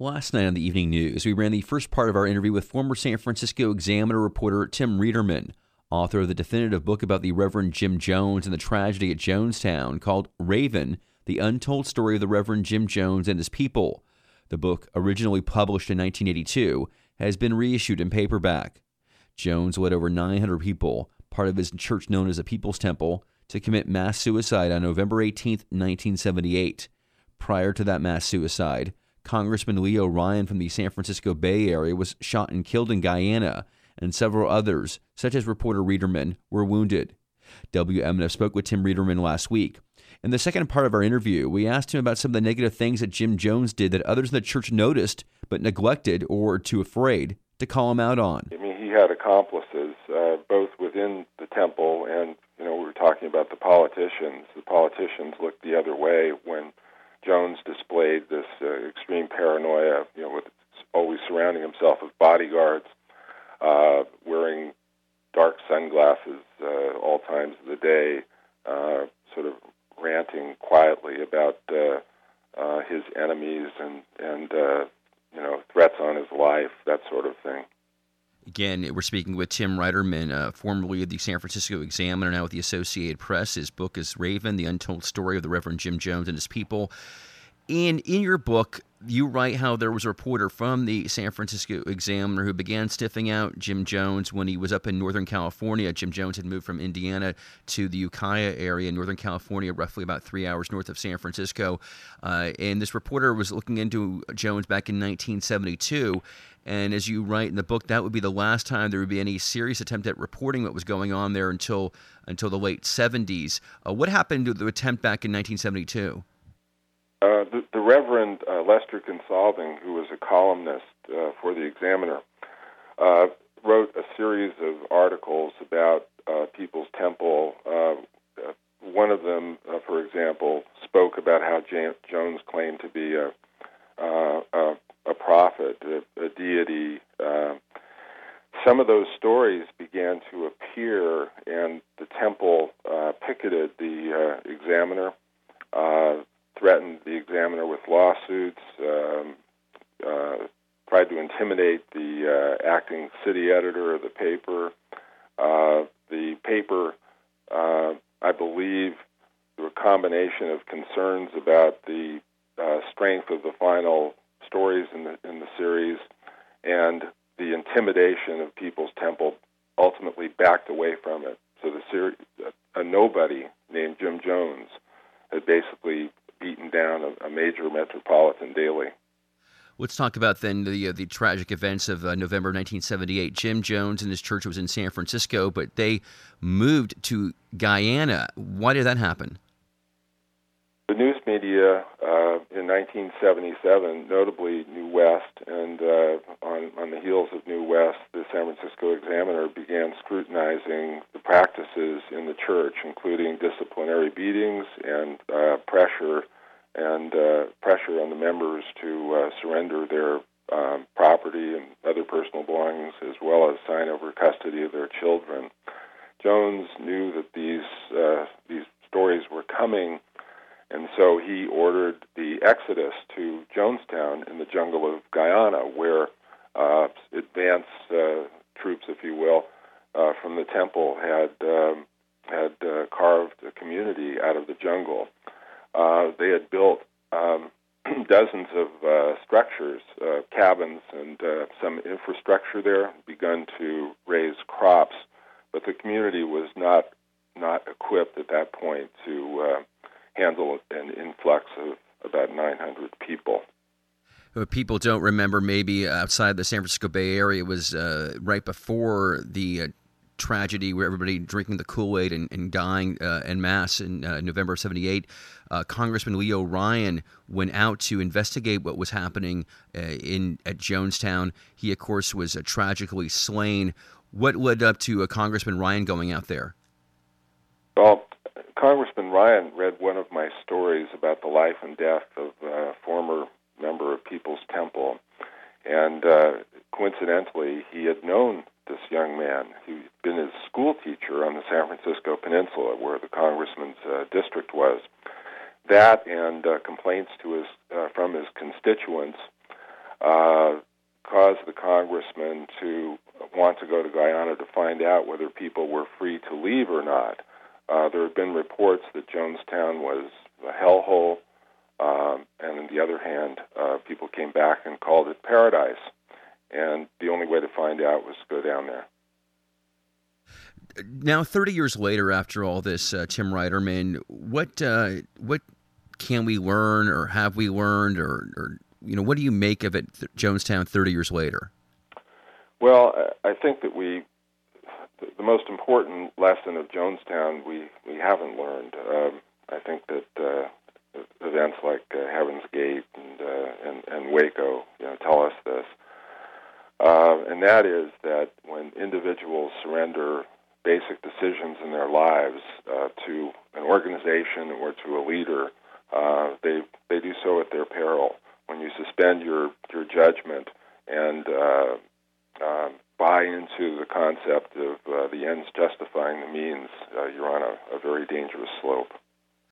Last night on the evening news, we ran the first part of our interview with former San Francisco Examiner reporter Tim Reederman, author of the definitive book about the Reverend Jim Jones and the tragedy at Jonestown called Raven, The Untold Story of the Reverend Jim Jones and His People. The book, originally published in 1982, has been reissued in paperback. Jones led over 900 people, part of his church known as the People's Temple, to commit mass suicide on November 18, 1978. Prior to that mass suicide, Congressman Leo Ryan from the San Francisco Bay Area was shot and killed in Guyana, and several others, such as reporter Reederman, were wounded. WMNF spoke with Tim Reederman last week. In the second part of our interview, we asked him about some of the negative things that Jim Jones did that others in the church noticed but neglected or were too afraid to call him out on. I mean, he had accomplices, both within the temple and, we were talking about the politicians. The politicians looked the other way when Jones displayed this extreme paranoia, with always surrounding himself with bodyguards, wearing dark sunglasses all times of the day, sort of ranting quietly about his enemies and threats on his life, that sort of thing. Again, we're speaking with Tim Reederman, formerly of the San Francisco Examiner, now with the Associated Press. His book is Raven, The Untold Story of the Reverend Jim Jones and His People. And in your book, you write how there was a reporter from the San Francisco Examiner who began sniffing out Jim Jones when he was up in Northern California. Jim Jones had moved from Indiana to the Ukiah area in Northern California, roughly about 3 hours north of San Francisco. And this reporter was looking into Jones back in 1972. And as you write in the book, that would be the last time there would be any serious attempt at reporting what was going on there until the late 70s. What happened to the attempt back in 1972? The Reverend Lester Consalving, who was a columnist for the Examiner, wrote a series of articles about People's Temple. One of them, for example, spoke about how Jones claimed to be a prophet, a deity. Some of those stories began to appear, and the temple picketed the Examiner, threatened the Examiner with lawsuits, tried to intimidate the acting city editor of the paper. The paper, I believe, through a combination of concerns about the strength of the final stories in the series and the intimidation of People's Temple, ultimately backed away from it. So the series, a nobody named Jim Jones had basically beaten down a major metropolitan daily. Let's talk about then the tragic events of November 1978. Jim Jones and his church was in San Francisco, but they moved to Guyana. Why did that happen? The news media in 1977, notably New West, and on the heels of New West, the San Francisco Examiner began scrutinizing the practices in the church, including disciplinary beatings and pressure on the members to surrender their property and other personal belongings, as well as sign over custody of their children. Jones knew that these stories were coming, and so he ordered the exodus to Jonestown in the jungle of Guyana, where advance troops, if you will, from the temple had carved a community out of the jungle. They had built dozens of structures, cabins, and some infrastructure there, begun to raise crops, but the community was not equipped at that point to handle an influx of about 900 people. What people don't remember, maybe outside the San Francisco Bay Area, it was right before the tragedy where everybody drinking the Kool-Aid and dying en masse in November of 78. Congressman Leo Ryan went out to investigate what was happening at Jonestown. He, of course, was tragically slain. What led up to Congressman Ryan going out there? Well, Congressman Ryan read one of my stories about the life and death of a former member of People's Temple, and coincidentally, he had known this young man. He'd been his school teacher on the San Francisco Peninsula, where the congressman's district was. That and complaints from his constituents caused the congressman to want to go to Guyana to find out whether people were free to leave or not. There have been reports that Jonestown was a hellhole, and on the other hand, people came back and called it paradise. And the only way to find out was to go down there. Now, 30 years later, after all this, Tim Reiterman, what can we learn, or have we learned, or what do you make of it, Jonestown, 30 years later? Well, I think that the most important lesson of Jonestown we haven't learned. I think that events like Heaven's Gate and Waco tell us this, and that is that when individuals surrender basic decisions in their lives to an organization or to a leader, they do so at their peril. When you suspend your judgment and buy into the concept of the ends justifying the means, you're on a very dangerous slope.